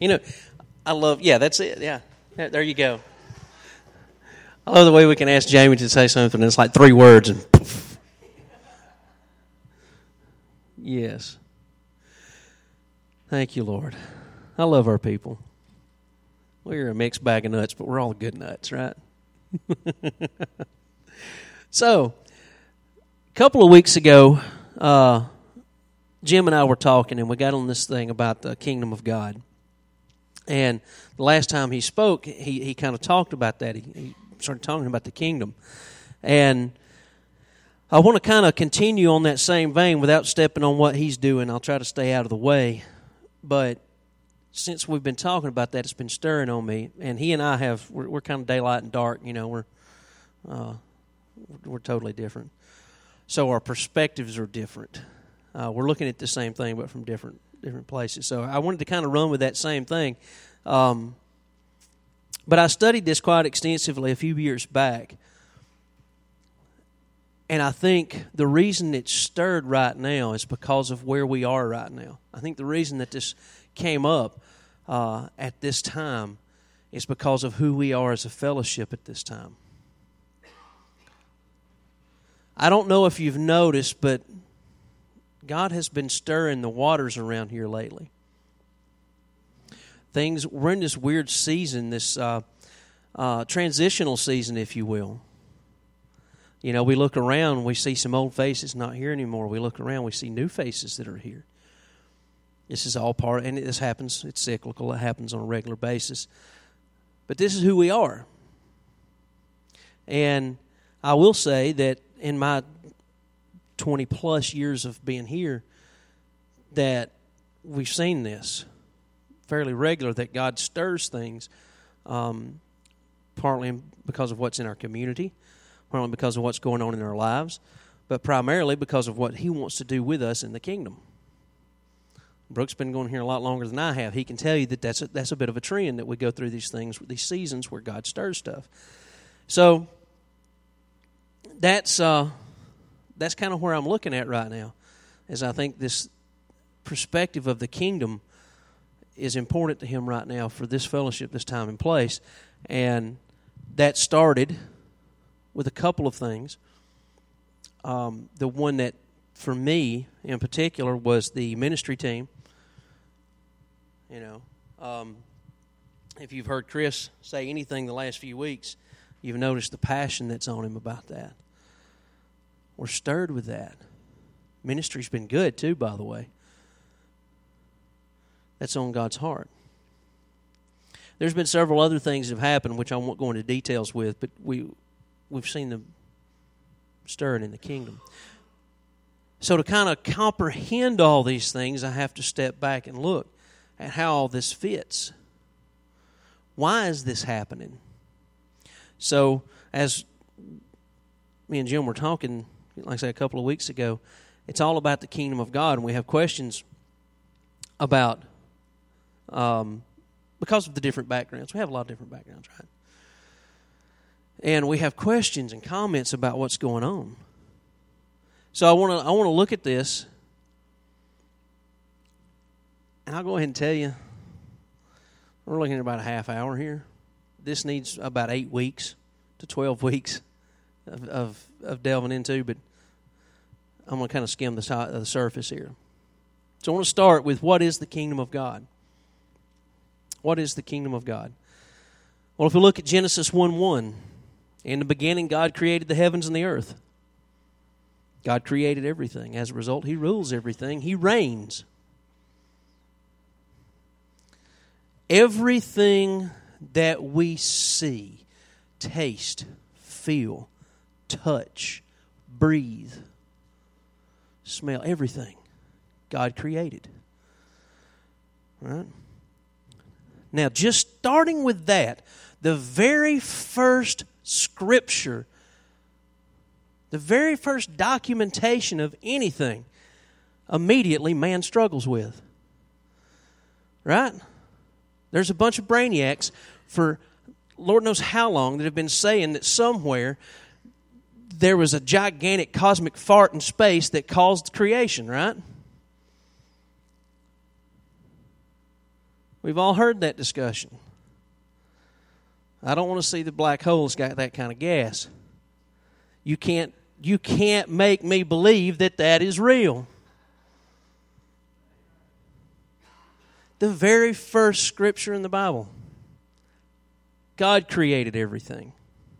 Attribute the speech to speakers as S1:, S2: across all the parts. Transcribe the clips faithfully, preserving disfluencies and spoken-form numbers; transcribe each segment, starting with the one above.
S1: You know, I love, yeah, that's it, yeah. yeah. There you go. I love the way we can ask Jamie to say something, and it's like three words, and poof. Yes. Thank you, Lord. I love our people. We're a mixed bag of nuts, but we're all good nuts, right? So, a couple of weeks ago, uh, Jim and I were talking, and we got on this thing about the kingdom of God. And the last time he spoke, he, he kind of talked about that. He, he started talking about the kingdom. And I want to kind of continue on that same vein without stepping on what he's doing. I'll try to stay out of the way. But since we've been talking about that, it's been stirring on me. And he and I have, we're, we're kind of daylight and dark, you know, we're uh, we're totally different. So our perspectives are different. Uh, we're looking at the same thing, but from different different places. So I wanted to kind of run with that same thing. Um, but I studied this quite extensively a few years back. And I think the reason it's stirred right now is because of where we are right now. I think the reason that this came up uh, at this time is because of who we are as a fellowship at this time. I don't know if you've noticed, but God has been stirring the waters around here lately. Things, we're in this weird season, this uh, uh, transitional season, if you will. You know, we look around, we see some old faces not here anymore. We look around, we see new faces that are here. This is all part, and this happens, it's cyclical, it happens on a regular basis. But this is who we are. And I will say that in my twenty-plus years of being here, that we've seen this fairly regular, that God stirs things, um, partly because of what's in our community, partly because of what's going on in our lives, but primarily because of what He wants to do with us in the kingdom. Brooke's been going here a lot longer than I have. He can tell you that that's a, that's a bit of a trend, that we go through these things, these seasons where God stirs stuff. So that's uh, that's kind of where I'm looking at right now, is I think this perspective of the kingdom is important to Him right now for this fellowship, this time and place. And that started with a couple of things. Um, the one that, for me in particular, was the ministry team. You know, um, if you've heard Chris say anything the last few weeks, you've noticed the passion that's on him about that. We're stirred with that. Ministry's been good too, by the way. That's on God's heart. There's been several other things that have happened, which I won't go into details with, but we, we've seen them stirring in the kingdom. So to kind of comprehend all these things, I have to step back and look at how all this fits. Why is this happening? So as me and Jim were talking, like I said, a couple of weeks ago, it's all about the kingdom of God, and we have questions about, um, because of the different backgrounds. We have a lot of different backgrounds, right? And we have questions and comments about what's going on. So I want to I want to look at this, and I'll go ahead and tell you, we're looking at about a half hour here. This needs about eight weeks to twelve weeks of of, of delving into, but I'm going to kind of skim the, side, the surface here. So I want to start with, what is the kingdom of God? What is the kingdom of God? Well, if we look at Genesis one one, in the beginning God created the heavens and the earth. God created everything. As a result, He rules everything. He reigns. Everything that we see, taste, feel, touch, breathe, smell, everything God created. Right? Now, just starting with that, the very first scripture, the very first documentation of anything, immediately man struggles with. Right? There's a bunch of brainiacs for Lord knows how long that have been saying that somewhere there was a gigantic cosmic fart in space that caused creation, right? We've all heard that discussion. I don't want to see the black hole's got that kind of gas. You can't, you can't make me believe that that is real. The very first scripture in the Bible, God created everything.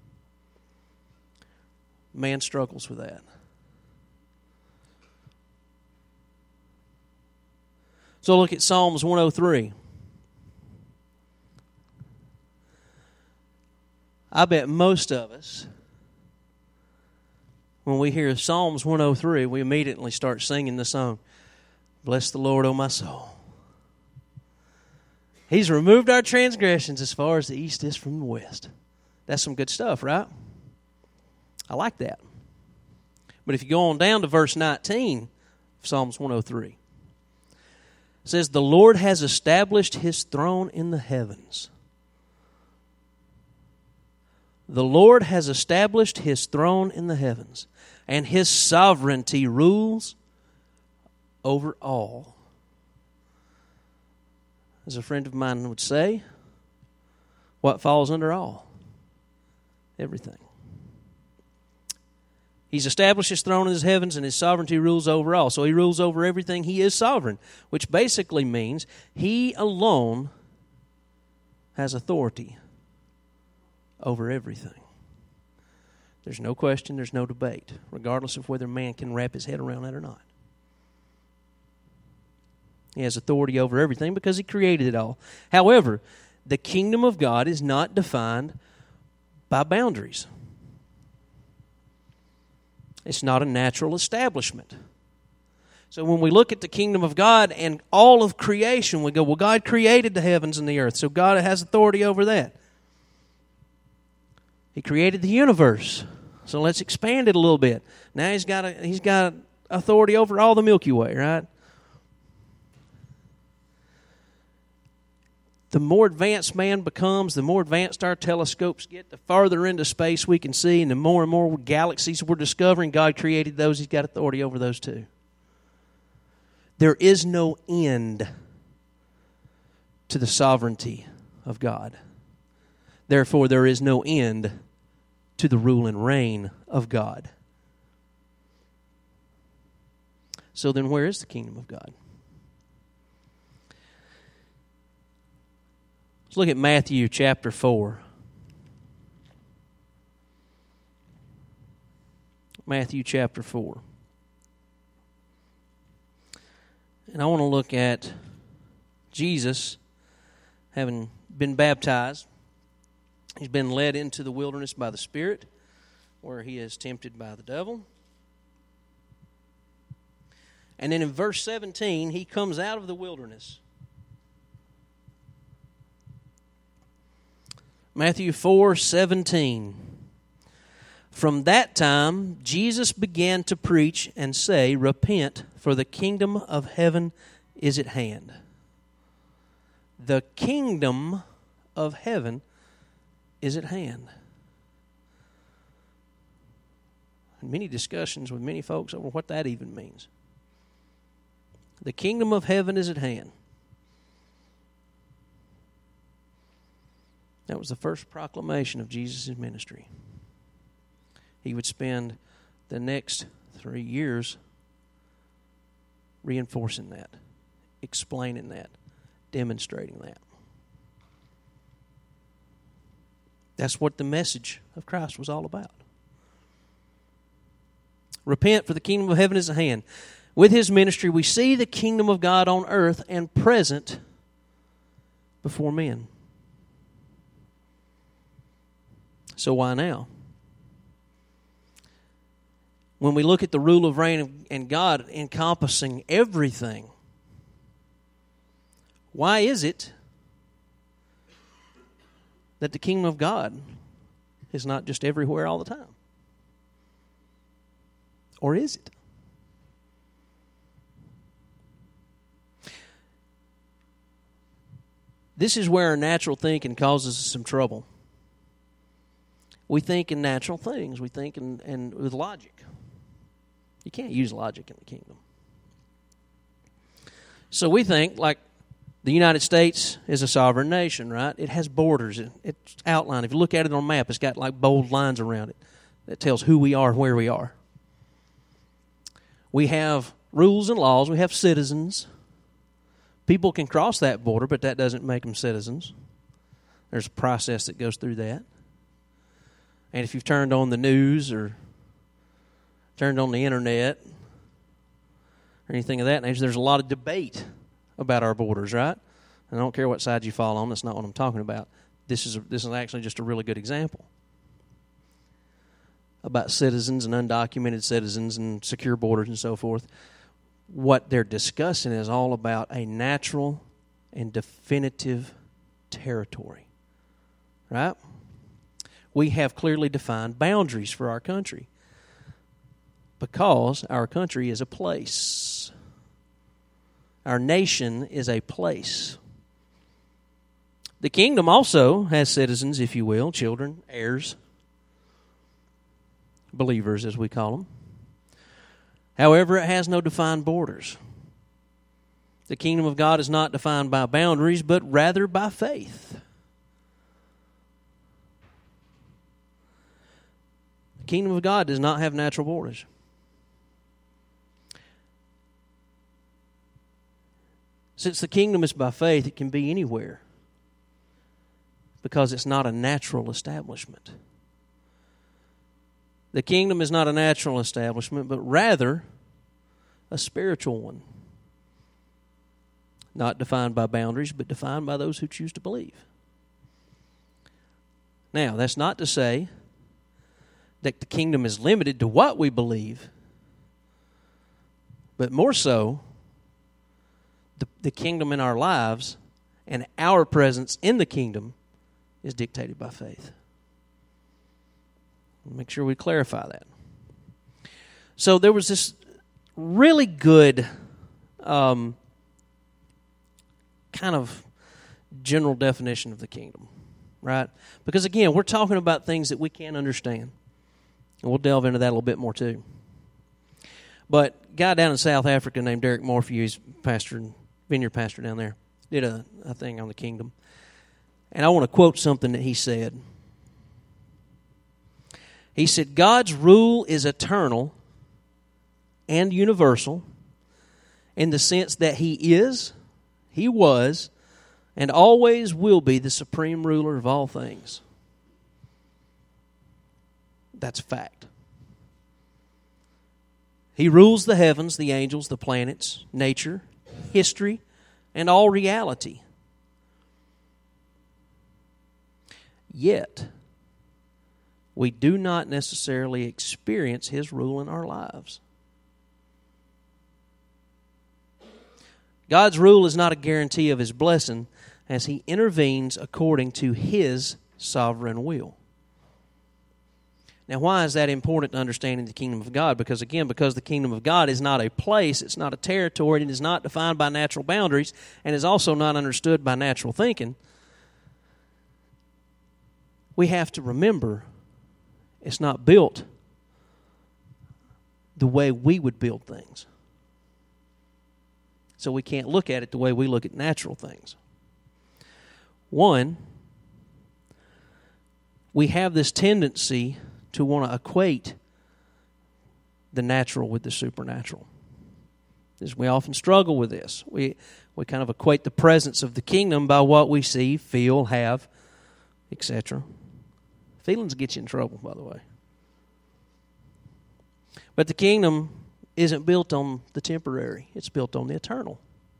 S1: Man struggles with that. So look at Psalms one oh three. I bet most of us, when we hear Psalms one oh three, we immediately start singing the song, "Bless the Lord, O my soul. He's removed our transgressions as far as the east is from the west." That's some good stuff, right? I like that. But if you go on down to verse nineteen of Psalms one oh three, it says, "The Lord has established His throne in the heavens." The Lord has established His throne in the heavens, and His sovereignty rules over all. As a friend of mine would say, what falls under all? Everything. He's established His throne in His heavens, and His sovereignty rules over all. So He rules over everything. He is sovereign, which basically means He alone has authority over everything. There's no question, there's no debate, regardless of whether man can wrap his head around that or not. He has authority over everything because He created it all. However, the kingdom of God is not defined by boundaries. It's not a natural establishment. So when we look at the kingdom of God and all of creation, we go, well, God created the heavens and the earth, so God has authority over that. He created the universe, so let's expand it a little bit. Now He's got a, He's got authority over all the Milky Way, right? The more advanced man becomes, the more advanced our telescopes get, the farther into space we can see, and the more and more galaxies we're discovering, God created those. He's got authority over those too. There is no end to the sovereignty of God. Therefore, there is no end to the rule and reign of God. So then where is the kingdom of God? Let's look at Matthew chapter four. Matthew chapter four. And I want to look at Jesus having been baptized. He's been led into the wilderness by the Spirit, where He is tempted by the devil. And then in verse seventeen, He comes out of the wilderness. Matthew four seventeen. From that time, Jesus began to preach and say, "Repent, for the kingdom of heaven is at hand." The kingdom of heaven is at hand. And many discussions with many folks over what that even means. The kingdom of heaven is at hand. That was the first proclamation of Jesus' ministry. He would spend the next three years reinforcing that, explaining that, demonstrating that. That's what the message of Christ was all about. Repent, for the kingdom of heaven is at hand. With His ministry, we see the kingdom of God on earth and present before men. So why now? When we look at the rule of reign and God encompassing everything, why is it that the kingdom of God is not just everywhere all the time? Or is it? This is where our natural thinking causes us some trouble. We think in natural things. We think in, in with logic. You can't use logic in the kingdom. So we think, like The United States is a sovereign nation, right? It has borders. It, it's outlined. If you look at it on a map, it's got like bold lines around it that tells who we are and where we are. We have rules and laws. We have citizens. People can cross that border, but that doesn't make them citizens. There's a process that goes through that. And if you've turned on the news or turned on the internet or anything of that nature, there's a lot of debate about our borders, right? And I don't care what side you fall on. That's not what I'm talking about. This is a, this is actually just a really good example about citizens and undocumented citizens and secure borders and so forth. What they're discussing is all about a natural and definitive territory, right? We have clearly defined boundaries for our country because our country is a place. Our nation is a place. The kingdom also has citizens, if you will, children, heirs, believers as we call them. However, it has no defined borders. The kingdom of God is not defined by boundaries, but rather by faith. The kingdom of God does not have natural borders. Since the kingdom is by faith, it can be anywhere because it's not a natural establishment. The kingdom is not a natural establishment, but rather a spiritual one. Not defined by boundaries, but defined by those who choose to believe. Now, that's not to say that the kingdom is limited to what we believe, but more so, the, the kingdom in our lives and our presence in the kingdom is dictated by faith. Make sure we clarify that. So there was this really good um, kind of general definition of the kingdom, right? Because again, we're talking about things that we can't understand. And we'll delve into that a little bit more too. But a guy down in South Africa named Derek Morphew, he's pastor, vineyard pastor down there, did a, a thing on the kingdom. And I want to quote something that he said. He said, God's rule is eternal and universal in the sense that He is, He was, and always will be the supreme ruler of all things. That's a fact. He rules the heavens, the angels, the planets, nature, history, and all reality. Yet, we do not necessarily experience His rule in our lives. God's rule is not a guarantee of His blessing as He intervenes according to His sovereign will. Now, why is that important to understanding the kingdom of God? Because, again, because the kingdom of God is not a place, it's not a territory, it is not defined by natural boundaries, and is also not understood by natural thinking, we have to remember it's not built the way we would build things. So we can't look at it the way we look at natural things. One, we have this tendency to want to equate the natural with the supernatural. This, we often struggle with this. We, we kind of equate the presence of the kingdom by what we see, feel, have, et cetera. Feelings get you in trouble, by the way. But the kingdom isn't built on the temporary. It's built on the eternal.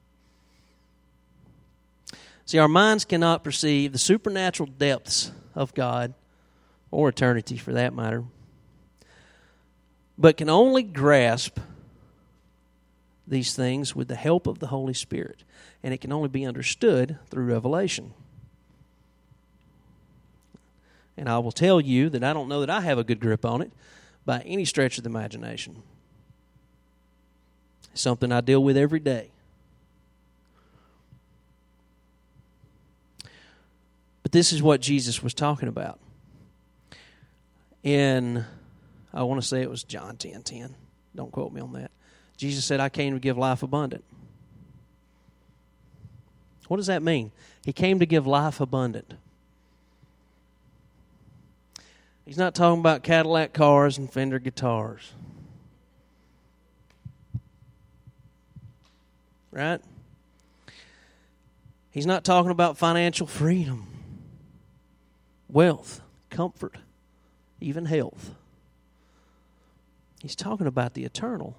S1: See, our minds cannot perceive the supernatural depths of God, or eternity for that matter, but can only grasp these things with the help of the Holy Spirit. And it can only be understood through revelation. And I will tell you that I don't know that I have a good grip on it by any stretch of the imagination. It's something I deal with every day. But this is what Jesus was talking about. In, I want to say it was John ten ten. Don't quote me on that. Jesus said, I came to give life abundant. What does that mean? He came to give life abundant. He's not talking about Cadillac cars and Fender guitars. Right? He's not talking about financial freedom, wealth, comfort, even health. He's talking about the eternal.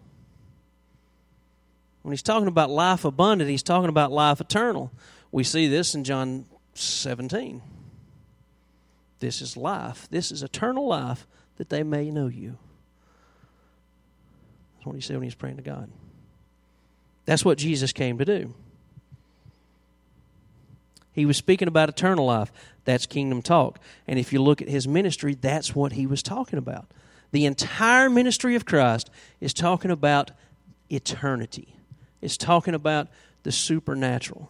S1: When he's talking about life abundant, he's talking about life eternal. We see this in John seventeen. This is life. This is eternal life, that they may know you. That's what he said when he was praying to God. That's what Jesus came to do. He was speaking about eternal life. That's kingdom talk. And if you look at his ministry, that's what he was talking about. The entire ministry of Christ is talking about eternity. It's talking about the supernatural.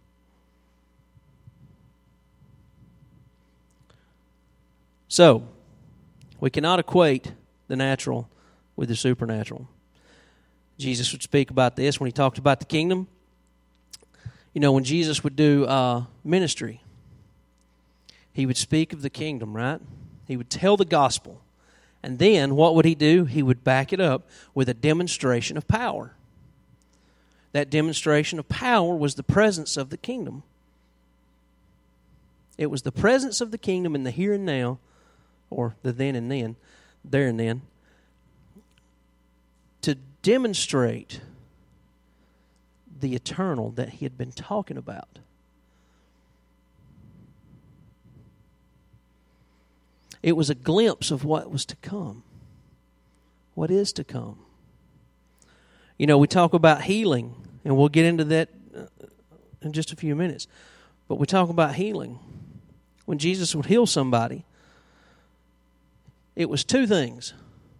S1: So, we cannot equate the natural with the supernatural. Jesus would speak about this when he talked about the kingdom. You know, when Jesus would do uh, ministry, he would speak of the kingdom, right? He would tell the gospel. And then, what would he do? He would back it up with a demonstration of power. That demonstration of power was the presence of the kingdom. It was the presence of the kingdom in the here and now, or the then and then, there and then, to demonstrate the eternal that he had been talking about. It was a glimpse of what was to come, what is to come. You know, we talk about healing, and we'll get into that in just a few minutes. But we talk about healing. When Jesus would heal somebody, it was two things.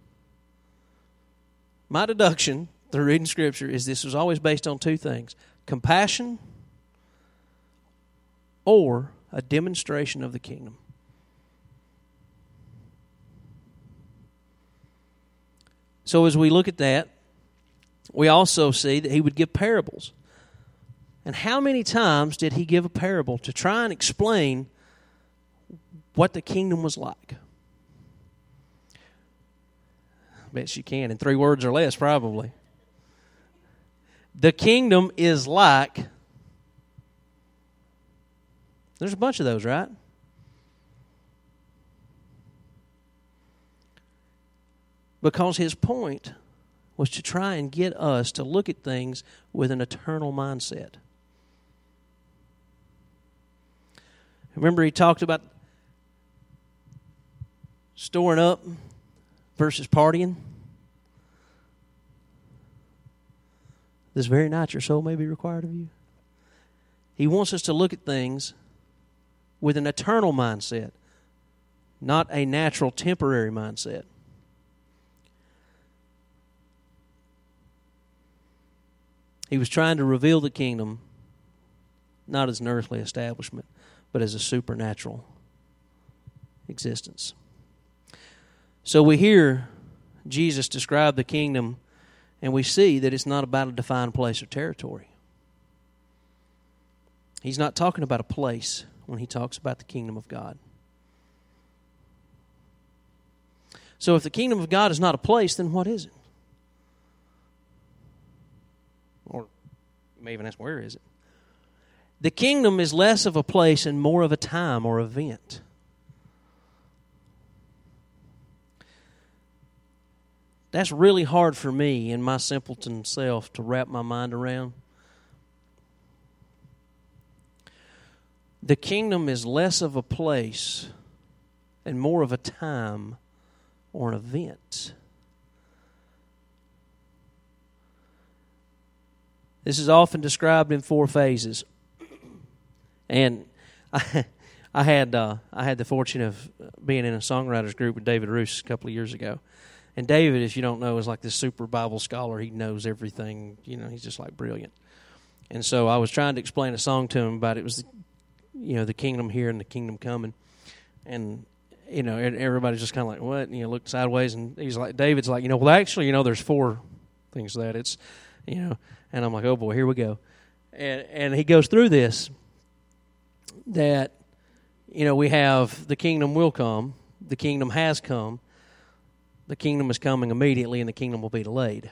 S1: My deduction through reading Scripture is this was always based on two things: compassion or a demonstration of the kingdom. So as we look at that, we also see that he would give parables. And how many times did he give a parable to try and explain what the kingdom was like? I bet you can, in three words or less, probably. The kingdom is like... There's a bunch of those, right? Because his point was to try and get us to look at things with an eternal mindset. Remember, he talked about storing up versus partying. This very night your soul may be required of you. He wants us to look at things with an eternal mindset, not a natural, temporary mindset. He was trying to reveal the kingdom not as an earthly establishment, but as a supernatural existence. So we hear Jesus describe the kingdom, and we see that it's not about a defined place or territory. He's not talking about a place when he talks about the kingdom of God. So if the kingdom of God is not a place, then what is it? Or you may even ask, where is it? The kingdom is less of a place and more of a time or event. That's really hard for me in my simpleton self to wrap my mind around. The kingdom is less of a place and more of a time or an event. This is often described in four phases. And I, I had uh, I had the fortune of being in a songwriters group with David Roos a couple of years ago. And David, if you don't know, is like this super Bible scholar. He knows everything. You know, he's just like brilliant. And so I was trying to explain a song to him about it was, the, you know, the kingdom here and the kingdom coming. And, you know, everybody's just kind of like, what? And, you know, looked sideways. And he's like, David's like, you know, well, actually, you know, there's four things to that. It's, you know, and I'm like, oh, boy, here we go. and, and he goes through this, that, you know, we have the kingdom will come, the kingdom has come, the kingdom is coming immediately, and the kingdom will be delayed.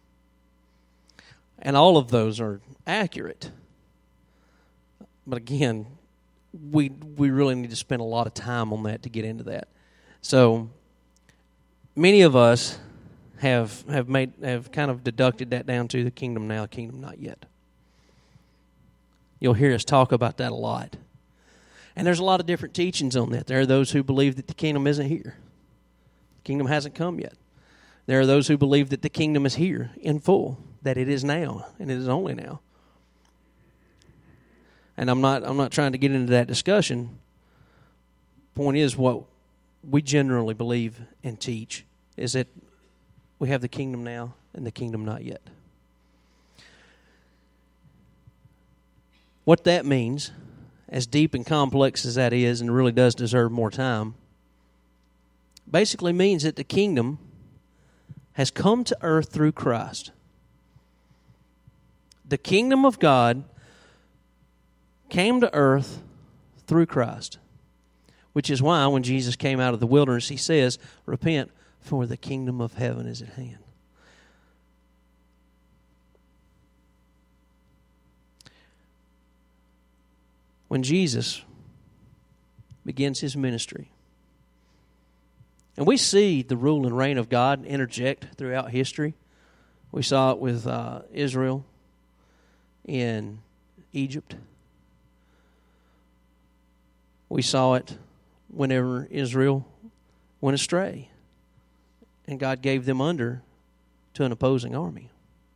S1: And all of those are accurate. But again, we we really need to spend a lot of time on that to get into that. So many of us have have made have kind of deducted that down to the kingdom now, kingdom not yet. You'll hear us talk about that a lot. And there's a lot of different teachings on that. There are those who believe that the kingdom isn't here. The kingdom hasn't come yet. There are those who believe that the kingdom is here in full, that it is now, and it is only now. And I'm not I'm not trying to get into that discussion. Point is, what we generally believe and teach is that we have the kingdom now and the kingdom not yet. What that means, as deep and complex as that is, and really does deserve more time, basically means that the kingdom has come to earth through Christ. The kingdom of God came to earth through Christ, which is why when Jesus came out of the wilderness, he says, repent, for the kingdom of heaven is at hand. When Jesus begins his ministry, and we see the rule and reign of God interject throughout history. We saw it with uh, Israel in Egypt. We saw it whenever Israel went astray, and God gave them under to an opposing army.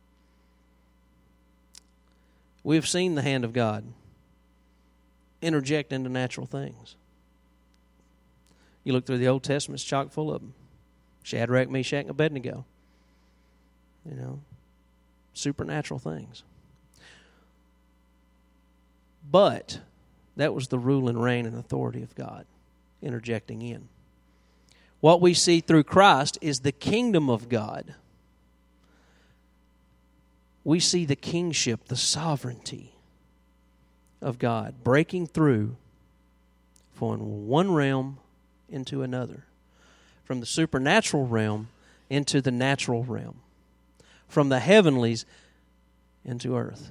S1: We've seen the hand of God interject into natural things. You look through the Old Testament, it's chock full of them. Shadrach, Meshach, and Abednego. You know, supernatural things. But that was the rule and reign and authority of God interjecting in. What we see through Christ is the kingdom of God. We see the kingship, the sovereignty of God breaking through from one realm into another, from the supernatural realm into the natural realm, from the heavenlies into earth.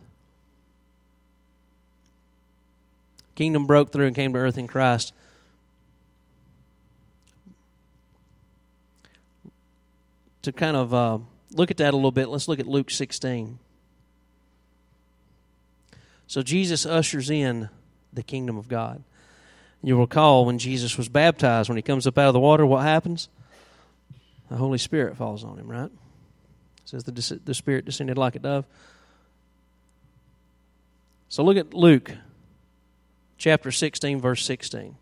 S1: Kingdom broke through and came to earth in Christ. To kind of uh, look at that a little bit, let's look at Luke sixteen. So Jesus ushers in the kingdom of God. You'll recall when Jesus was baptized, when he comes up out of the water, what happens? The Holy Spirit falls on him, right? It says the, the Spirit descended like a dove. So look at Luke chapter sixteen, verse sixteen.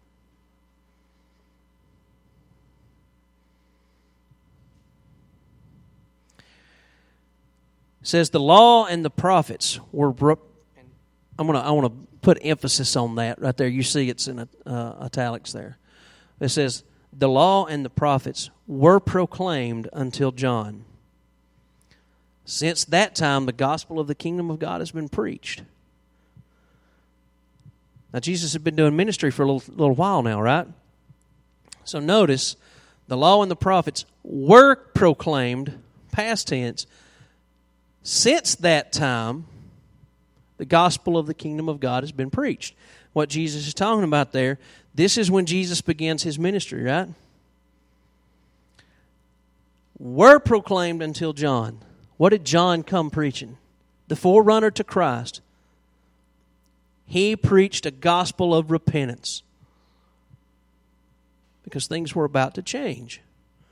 S1: It says the law and the prophets were. I'm gonna. I want to put emphasis on that right there. You see, it's in uh, italics there. It says the law and the prophets were proclaimed until John. Since that time, the gospel of the kingdom of God has been preached. Now, Jesus had been doing ministry for a little, little while now, right? So notice, the law and the prophets were proclaimed, past tense. Since that time, the gospel of the kingdom of God has been preached. What Jesus is talking about there, this is when Jesus begins his ministry, right? Were proclaimed until John. What did John come preaching? The forerunner to Christ. He preached a gospel of repentance because things were about to change.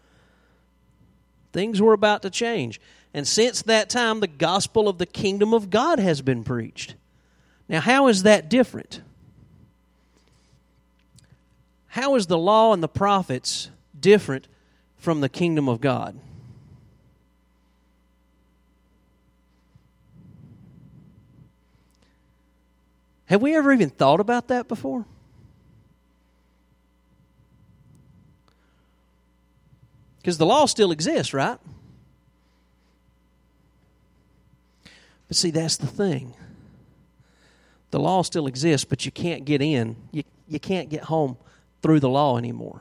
S1: Things were about to change. And since that time, the gospel of the kingdom of God has been preached. Now, how is that different? How is the law and the prophets different from the kingdom of God? Have we ever even thought about that before? Because the law still exists, right? But see, that's the thing. The law still exists, but you can't get in. You, you can't get home through the law anymore.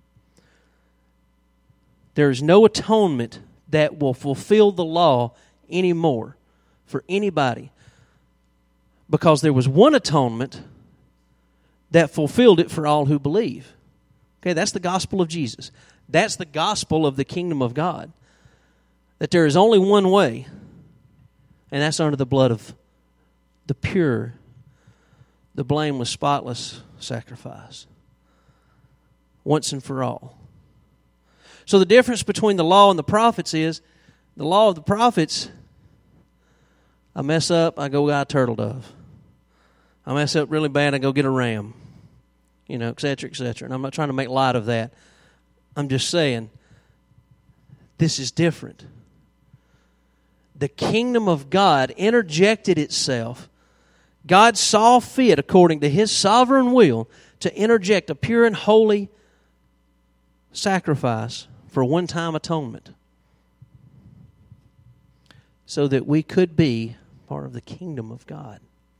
S1: There is no atonement that will fulfill the law anymore for anybody, because there was one atonement that fulfilled it for all who believe. Okay, that's the gospel of Jesus. That's the gospel of the kingdom of God. That there is only one way, and that's under the blood of the pure, the blameless, spotless sacrifice. Once and for all. So the difference between the law and the prophets is, the law of the prophets, I mess up, I go buy a turtle dove. I mess up really bad, I go get a ram. You know, et cetera, et cetera. And I'm not trying to make light of that. I'm just saying, this is different. The kingdom of God interjected itself. God saw fit, according to His sovereign will, to interject a pure and holy sacrifice for one-time atonement, so that we could be part of the kingdom of God.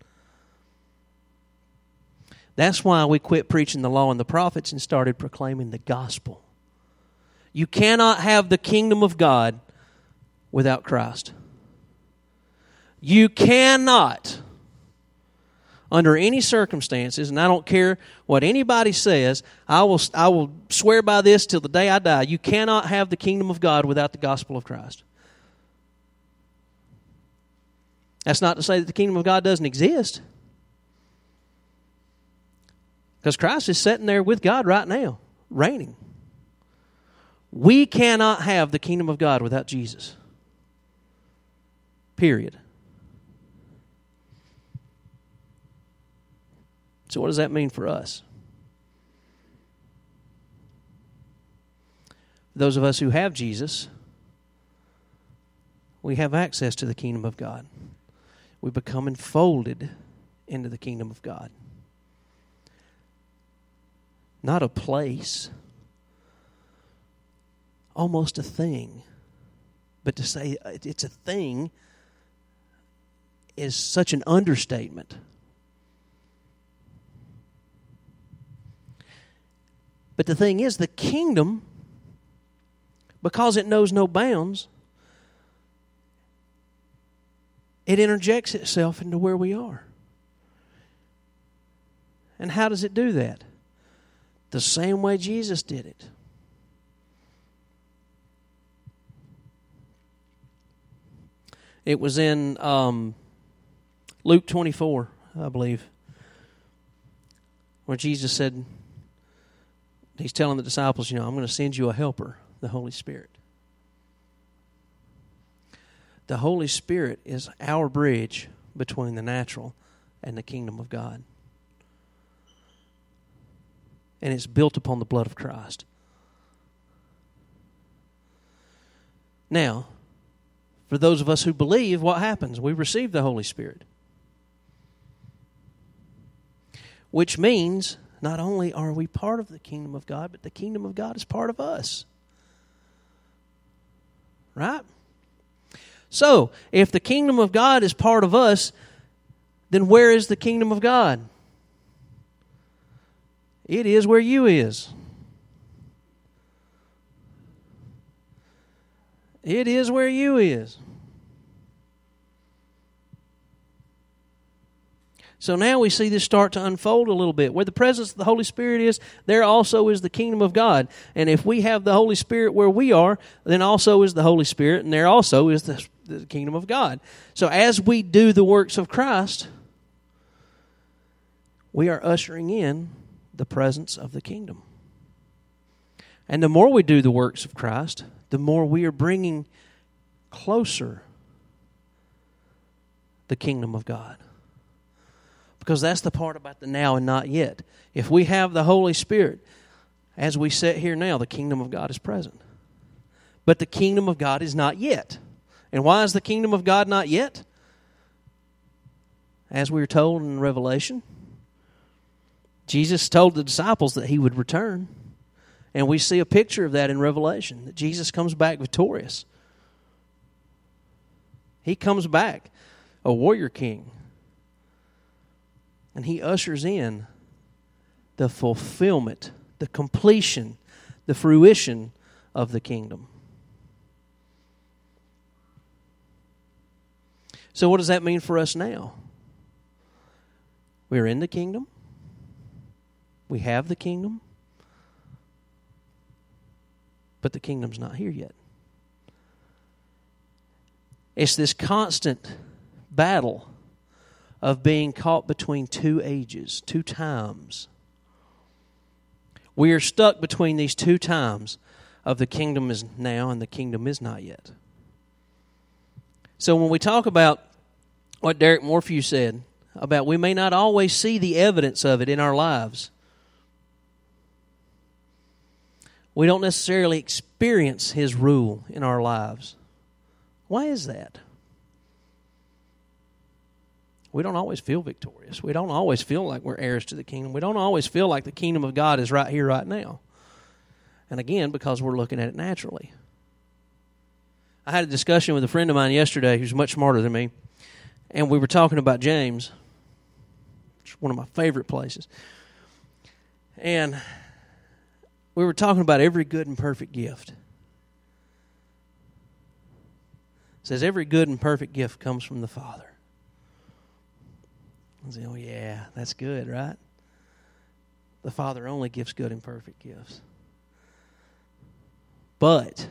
S1: That's why we quit preaching the law and the prophets and started proclaiming the gospel. You cannot have the kingdom of God without Christ. You cannot, under any circumstances, and I don't care what anybody says, I will, I will swear by this till the day I die, you cannot have the kingdom of God without the gospel of Christ. That's not to say that the kingdom of God doesn't exist. Because Christ is sitting there with God right now, reigning. We cannot have the kingdom of God without Jesus. Period. So what does that mean for us? Those of us who have Jesus, we have access to the kingdom of God. We become enfolded into the kingdom of God. Not a place, almost a thing. But to say it's a thing is such an understatement. But the thing is, the kingdom, because it knows no bounds, it interjects itself into where we are. And how does it do that? The same way Jesus did it. It was in um, Luke twenty-four, I believe, where Jesus said, He's telling the disciples, you know, I'm going to send you a helper, the Holy Spirit. The Holy Spirit is our bridge between the natural and the kingdom of God. And it's built upon the blood of Christ. Now, for those of us who believe, what happens? We receive the Holy Spirit. Which means, not only are we part of the kingdom of God, but the kingdom of God is part of us. Right? So, if the kingdom of God is part of us, then where is the kingdom of God? It is where you is. It is where you is. So now we see this start to unfold a little bit. Where the presence of the Holy Spirit is, there also is the kingdom of God. And if we have the Holy Spirit where we are, then also is the Holy Spirit, and there also is the, the kingdom of God. So as we do the works of Christ, we are ushering in the presence of the kingdom. And the more we do the works of Christ, the more we are bringing closer the kingdom of God. Because that's the part about the now and not yet. If we have the Holy Spirit, as we sit here now, the kingdom of God is present. But the kingdom of God is not yet. And why is the kingdom of God not yet? As we were told in Revelation, Jesus told the disciples that He would return. And we see a picture of that in Revelation, that Jesus comes back victorious. He comes back a warrior king. And He ushers in the fulfillment, the completion, the fruition of the kingdom. So what does that mean for us now? We're in the kingdom. We have the kingdom. But the kingdom's not here yet. It's this constant battle of being caught between two ages, two times. We are stuck between these two times of the kingdom is now and the kingdom is not yet. So when we talk about what Derek Morphew said, about we may not always see the evidence of it in our lives. We don't necessarily experience His rule in our lives. Why is that? We don't always feel victorious. We don't always feel like we're heirs to the kingdom. We don't always feel like the kingdom of God is right here, right now. And again, because we're looking at it naturally. I had a discussion with a friend of mine yesterday who's much smarter than me, and we were talking about James, which is one of my favorite places. And we were talking about every good and perfect gift. It says every good and perfect gift comes from the Father. I say, oh yeah, that's good, right? The Father only gives good and perfect gifts. But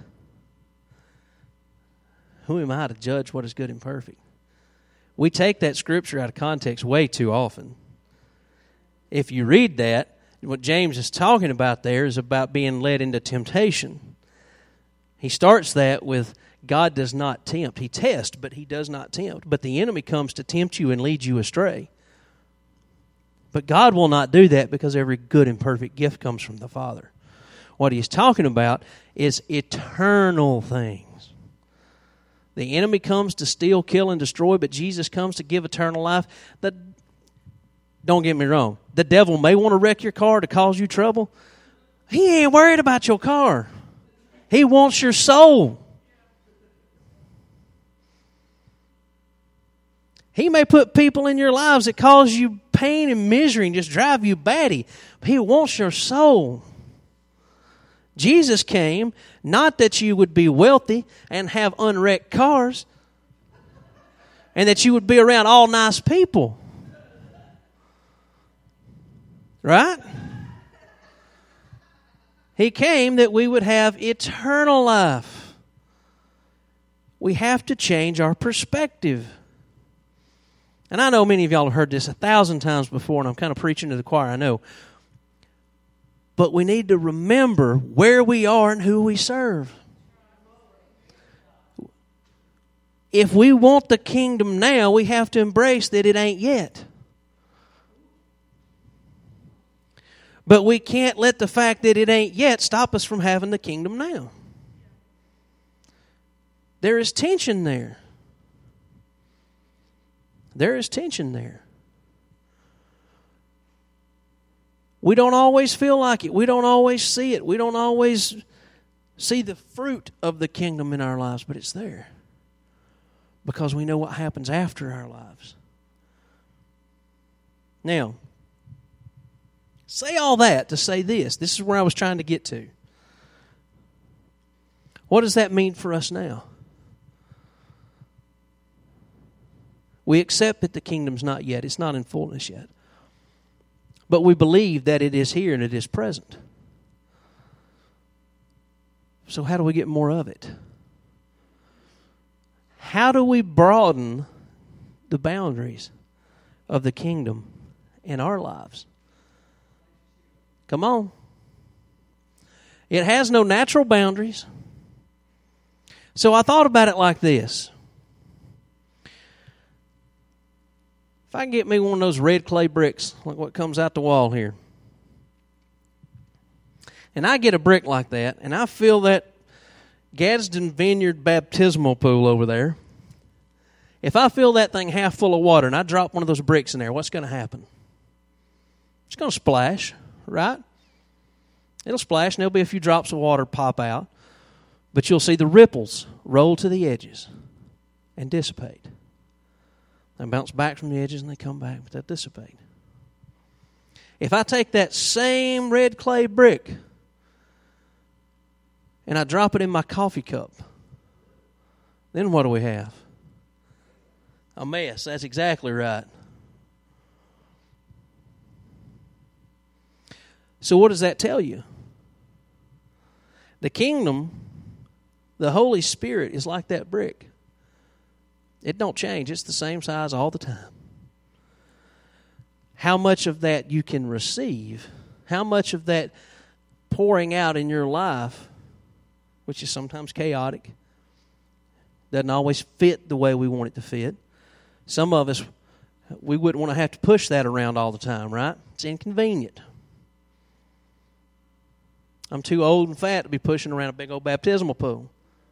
S1: who am I to judge what is good and perfect? We take that scripture out of context way too often. If you read that, what James is talking about there is about being led into temptation. He starts that with God does not tempt. He tests, but He does not tempt. But the enemy comes to tempt you and lead you astray. But God will not do that because every good and perfect gift comes from the Father. What He's talking about is eternal things. The enemy comes to steal, kill, and destroy, but Jesus comes to give eternal life. The, don't get me wrong. The devil may want to wreck your car to cause you trouble. He ain't worried about your car. He wants your soul. He may put people in your lives that cause you pain and misery and just drive you batty. But He wants your soul. Jesus came not that you would be wealthy and have unwrecked cars and that you would be around all nice people. Right? He came that we would have eternal life. We have to change our perspective. And I know many of y'all have heard this a thousand times before, and I'm kind of preaching to the choir, I know. But we need to remember where we are and who we serve. If we want the kingdom now, we have to embrace that it ain't yet. But we can't let the fact that it ain't yet stop us from having the kingdom now. There is tension there. There is tension there. We don't always feel like it. We don't always see it. We don't always see the fruit of the kingdom in our lives, but it's there. Because we know what happens after our lives. Now, say all that to say this. This is where I was trying to get to. What does that mean for us now? We accept that the kingdom's not yet. It's not in fullness yet. But we believe that it is here and it is present. So how do we get more of it? How do we broaden the boundaries of the kingdom in our lives? Come on. It has no natural boundaries. So I thought about it like this. If I can get me one of those red clay bricks, like what comes out the wall here, and I get a brick like that, and I fill that Gadsden Vineyard baptismal pool over there, if I fill that thing half full of water and I drop one of those bricks in there, what's going to happen? It's going to splash, right? It'll splash, and there'll be a few drops of water pop out, but you'll see the ripples roll to the edges and dissipate. They bounce back from the edges and they come back, but they dissipate. If I take that same red clay brick and I drop it in my coffee cup, then what do we have? A mess. That's exactly right. So what does that tell you? The kingdom, the Holy Spirit, is like that brick. It don't change. It's the same size all the time. How much of that you can receive, how much of that pouring out in your life, which is sometimes chaotic, doesn't always fit the way we want it to fit. Some of us, we wouldn't want to have to push that around all the time, right? It's inconvenient. I'm too old and fat to be pushing around a big old baptismal pool.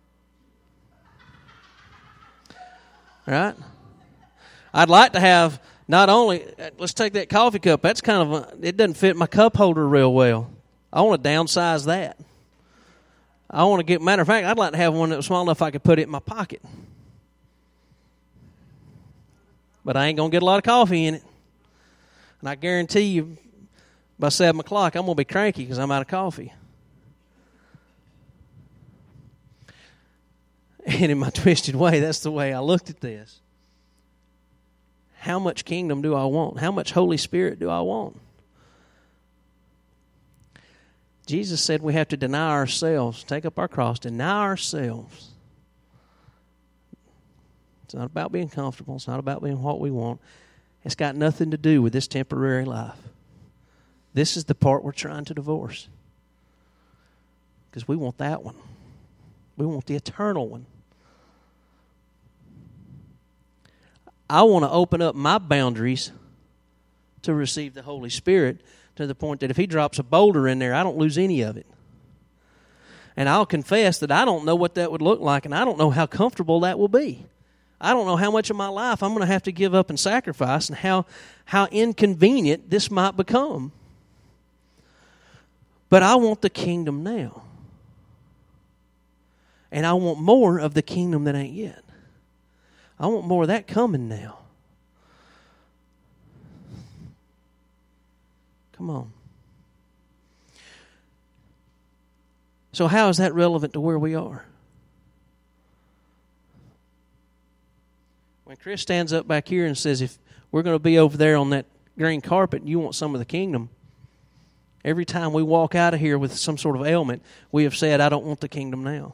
S1: Right? I'd like to have not only, let's take that coffee cup. That's kind of, a, it doesn't fit my cup holder real well. I want to downsize that. I want to get, matter of fact, I'd like to have one that was small enough I could put it in my pocket. But I ain't going to get a lot of coffee in it. And I guarantee you, by seven o'clock, I'm going to be cranky because I'm out of coffee. And in my twisted way, that's the way I looked at this. How much kingdom do I want? How much Holy Spirit do I want? Jesus said we have to deny ourselves, take up our cross, deny ourselves. It's not about being comfortable. It's not about being what we want. It's got nothing to do with this temporary life. This is the part we're trying to divorce. Because we want that one. We want the eternal one. I want to open up my boundaries to receive the Holy Spirit to the point that if He drops a boulder in there, I don't lose any of it. And I'll confess that I don't know what that would look like, and I don't know how comfortable that will be. I don't know how much of my life I'm going to have to give up and sacrifice, and how, how inconvenient this might become. But I want the kingdom now. And I want more of the kingdom that ain't yet. I want more of that coming now. Come on. So how is that relevant to where we are? When Chris stands up back here and says, if we're going to be over there on that green carpet and you want some of the kingdom, every time we walk out of here with some sort of ailment, we have said, I don't want the kingdom now.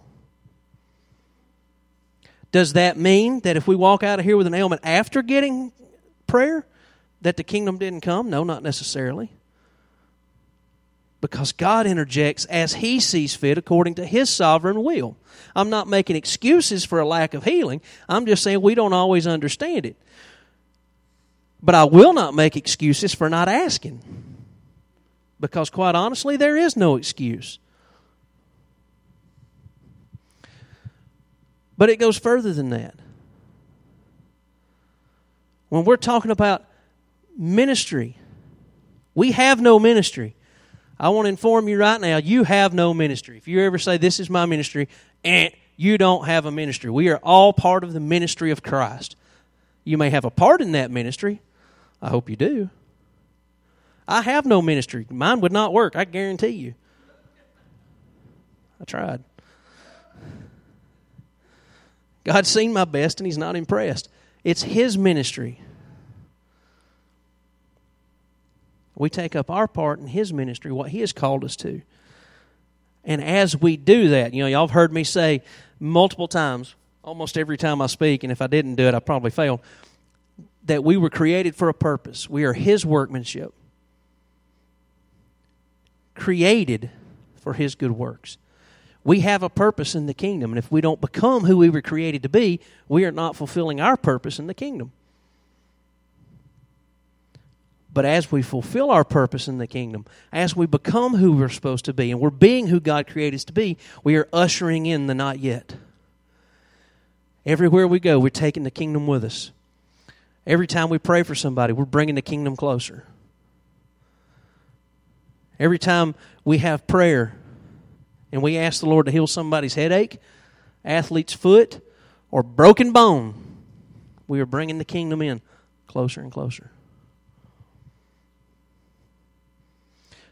S1: Does that mean that if we walk out of here with an ailment after getting prayer, that the kingdom didn't come? No, not necessarily. Because God interjects as He sees fit according to His sovereign will. I'm not making excuses for a lack of healing. I'm just saying we don't always understand it. But I will not make excuses for not asking. Because quite honestly, there is no excuse. But it goes further than that. When we're talking about ministry, we have no ministry. I want to inform you right now, you have no ministry. If you ever say, this is my ministry, eh, you don't have a ministry. We are all part of the ministry of Christ. You may have a part in that ministry. I hope you do. I have no ministry. Mine would not work, I guarantee you. I tried. God's seen my best and He's not impressed. It's His ministry. We take up our part in His ministry, what He has called us to. And as we do that, you know, y'all have heard me say multiple times, almost every time I speak, and if I didn't do it, I probably failed, that we were created for a purpose. We are His workmanship. Created for His good works. We have a purpose in the kingdom, and if we don't become who we were created to be, we are not fulfilling our purpose in the kingdom. But as we fulfill our purpose in the kingdom, as we become who we're supposed to be, and we're being who God created us to be, we are ushering in the not yet. Everywhere we go, we're taking the kingdom with us. Every time we pray for somebody, we're bringing the kingdom closer. Every time we have prayer, and we ask the Lord to heal somebody's headache, athlete's foot, or broken bone, we are bringing the kingdom in closer and closer.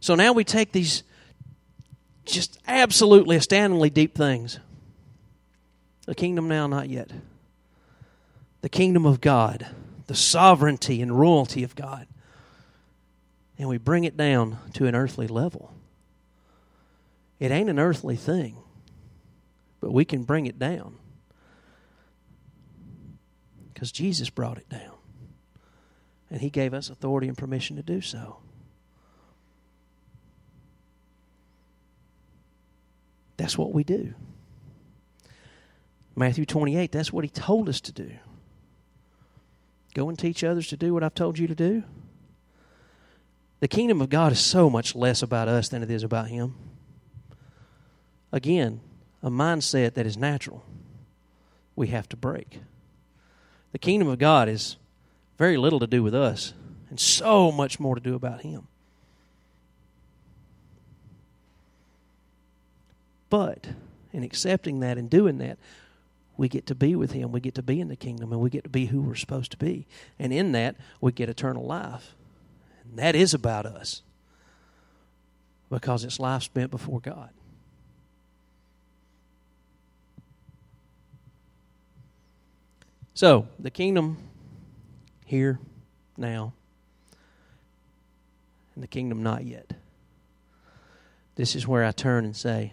S1: So now we take these just absolutely astoundingly deep things. The kingdom now, not yet. The kingdom of God, the sovereignty and royalty of God. And we bring it down to an earthly level. It ain't an earthly thing, but we can bring it down because Jesus brought it down. And He gave us authority and permission to do so. That's what we do. Matthew twenty-eight, that's what He told us to do. Go and teach others to do what I've told you to do. The kingdom of God is so much less about us than it is about Him. Again, a mindset that is natural, we have to break. The kingdom of God is very little to do with us and so much more to do about Him. But in accepting that and doing that, we get to be with Him. We get to be in the kingdom, and we get to be who we're supposed to be. And in that, we get eternal life. And that is about us because it's life spent before God. So, the kingdom here, now, and the kingdom not yet. This is where I turn and say,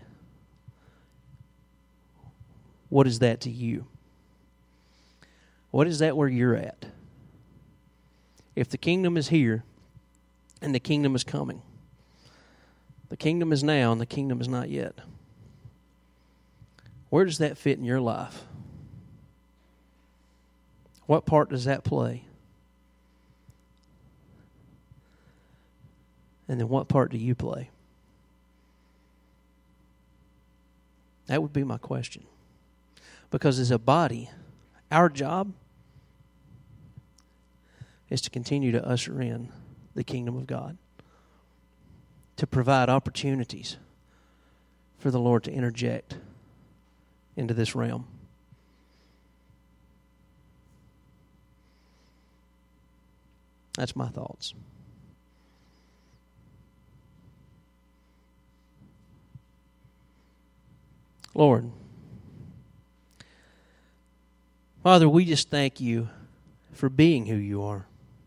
S1: what is that to you? What is that where you're at? If the kingdom is here and the kingdom is coming, the kingdom is now and the kingdom is not yet, where does that fit in your life? What part does that play? And then what part do you play? That would be my question. Because as a body, our job is to continue to usher in the kingdom of God, to provide opportunities for the Lord to interject into this realm. That's my thoughts. Lord, Father, we just thank You for being who You are.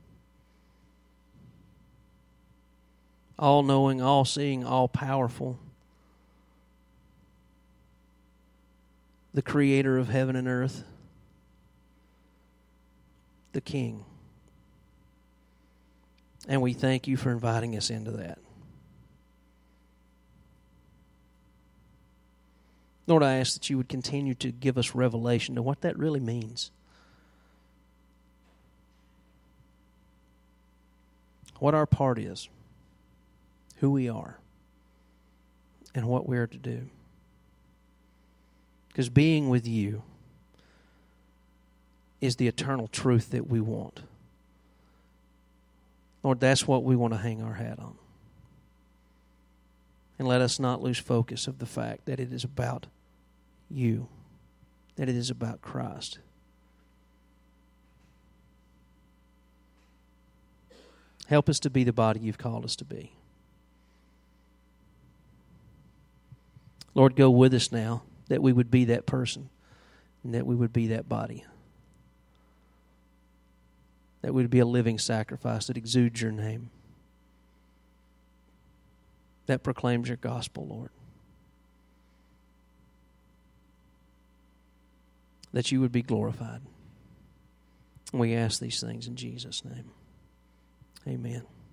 S1: All-knowing, all-seeing, all-powerful. The creator of heaven and earth. The King. And we thank You for inviting us into that. Lord, I ask that You would continue to give us revelation to what that really means. What our part is, who we are, and what we are to do. Because being with You is the eternal truth that we want. Lord, that's what we want to hang our hat on. And let us not lose focus of the fact that it is about You, that it is about Christ. Help us to be the body You've called us to be. Lord, go with us now, that we would be that person, and that we would be that body. That we would be a living sacrifice that exudes Your name, that proclaims Your gospel, Lord. That You would be glorified. And we ask these things in Jesus' name. Amen.